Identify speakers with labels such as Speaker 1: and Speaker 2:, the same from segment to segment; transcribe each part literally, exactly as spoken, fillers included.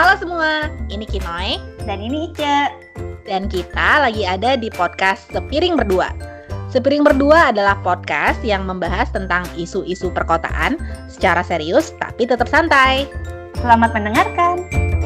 Speaker 1: Halo semua, ini Kinoy
Speaker 2: dan ini Ice.
Speaker 1: Dan kita lagi ada di podcast Sepiring Berdua. Sepiring Berdua adalah podcast yang membahas tentang isu-isu perkotaan secara serius tapi tetap santai.
Speaker 2: Selamat mendengarkan.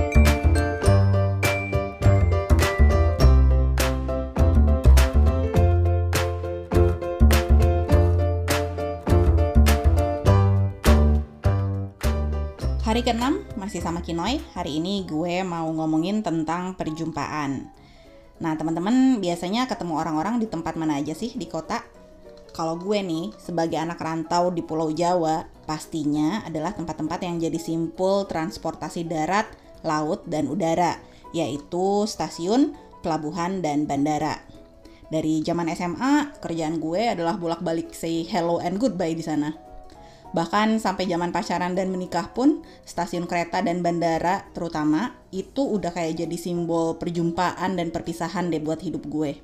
Speaker 3: Hari keenam masih sama Kinoy. Hari ini gue mau ngomongin tentang perjumpaan. Nah teman-teman biasanya ketemu orang-orang di tempat mana aja sih di kota? Kalau gue nih sebagai anak rantau di Pulau Jawa, pastinya adalah tempat-tempat yang jadi simpul transportasi darat, laut, dan udara, yaitu stasiun, pelabuhan, dan bandara. Dari zaman S M A, kerjaan gue adalah bolak-balik say hello and goodbye di sana. Bahkan sampai zaman pacaran dan menikah pun, stasiun kereta dan bandara terutama itu udah kayak jadi simbol perjumpaan dan perpisahan deh buat hidup gue.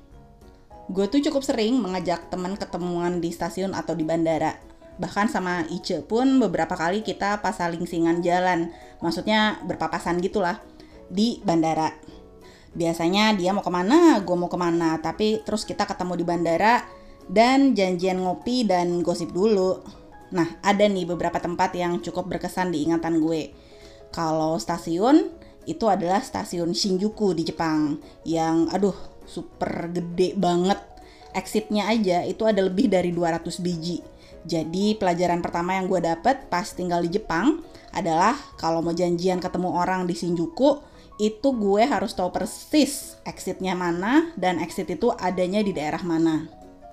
Speaker 3: Gue tuh cukup sering mengajak teman ketemuan di stasiun atau di bandara. Bahkan sama Ice pun beberapa kali kita pas saling singan jalan, maksudnya berpapasan gitulah, di bandara. Biasanya dia mau kemana, gue mau kemana, tapi terus kita ketemu di bandara dan janjian ngopi dan gosip dulu. Nah, ada nih beberapa tempat yang cukup berkesan di ingatan gue. Kalau stasiun, itu adalah stasiun Shinjuku di Jepang. Yang, aduh, super gede banget. Exitnya aja itu ada lebih dari dua ratus biji. Jadi, pelajaran pertama yang gue dapet pas tinggal di Jepang adalah kalau mau janjian ketemu orang di Shinjuku, itu gue harus tahu persis exitnya mana dan exit itu adanya di daerah mana.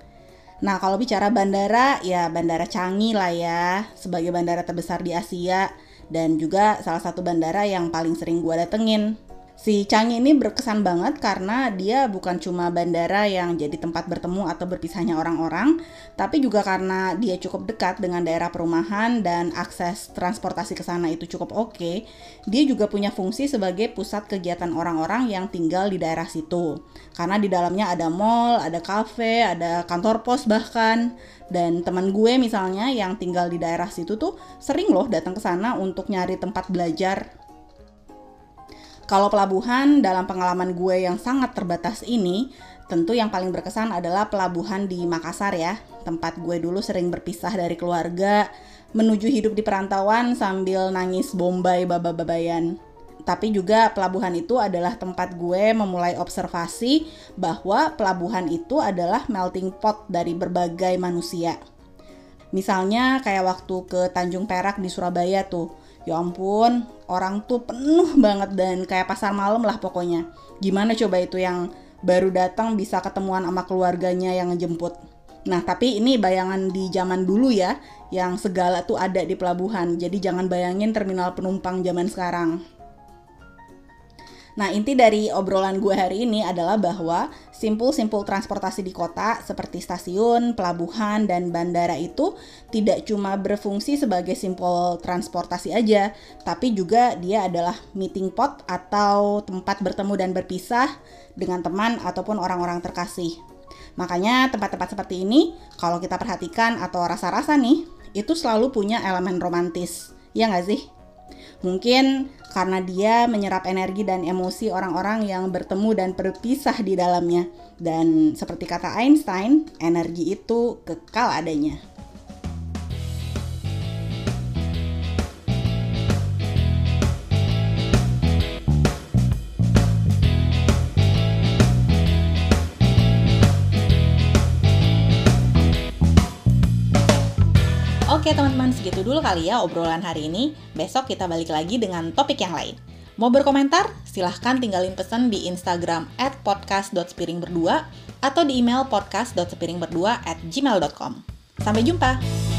Speaker 3: Nah kalau bicara bandara, ya Bandara Changi lah ya, sebagai bandara terbesar di Asia dan juga salah satu bandara yang paling sering gue datengin. Si Changi ini berkesan banget karena dia bukan cuma bandara yang jadi tempat bertemu atau berpisahnya orang-orang, tapi juga karena dia cukup dekat dengan daerah perumahan dan akses transportasi ke sana itu cukup oke, dia juga punya fungsi sebagai pusat kegiatan orang-orang yang tinggal di daerah situ. Karena di dalamnya ada mall, ada kafe, ada kantor pos bahkan. Dan teman gue misalnya yang tinggal di daerah situ tuh sering loh datang ke sana untuk nyari tempat belajar. Kalau pelabuhan, dalam pengalaman gue yang sangat terbatas ini, tentu yang paling berkesan adalah pelabuhan di Makassar ya. Tempat gue dulu sering berpisah dari keluarga, menuju hidup di perantauan sambil nangis Bombay baba-babayan. Tapi juga pelabuhan itu adalah tempat gue memulai observasi bahwa pelabuhan itu adalah melting pot dari berbagai manusia. Misalnya kayak waktu ke Tanjung Perak di Surabaya tuh, ya ampun, orang tuh penuh banget dan kayak pasar malam lah pokoknya. Gimana coba itu yang baru datang bisa ketemuan sama keluarganya yang ngejemput. Nah tapi ini bayangan di zaman dulu ya, yang segala tuh ada di pelabuhan. Jadi jangan bayangin terminal penumpang zaman sekarang. Nah inti dari obrolan gue hari ini adalah bahwa simpul-simpul transportasi di kota seperti stasiun, pelabuhan, dan bandara itu tidak cuma berfungsi sebagai simpul transportasi aja, tapi juga dia adalah meeting pot atau tempat bertemu dan berpisah dengan teman ataupun orang-orang terkasih. Makanya tempat-tempat seperti ini kalau kita perhatikan atau rasa-rasa nih, itu selalu punya elemen romantis, ya nggak sih? Mungkin karena dia menyerap energi dan emosi orang-orang yang bertemu dan berpisah di dalamnya. Dan seperti kata Einstein, energi itu kekal adanya. Oke teman-teman, segitu dulu kali ya obrolan hari ini. Besok kita balik lagi dengan topik yang lain. Mau berkomentar? Silahkan tinggalin pesan di Instagram at podcast dot sepiring berdua atau di email podcast dot sepiring berdua at gmail dot com. Sampai jumpa!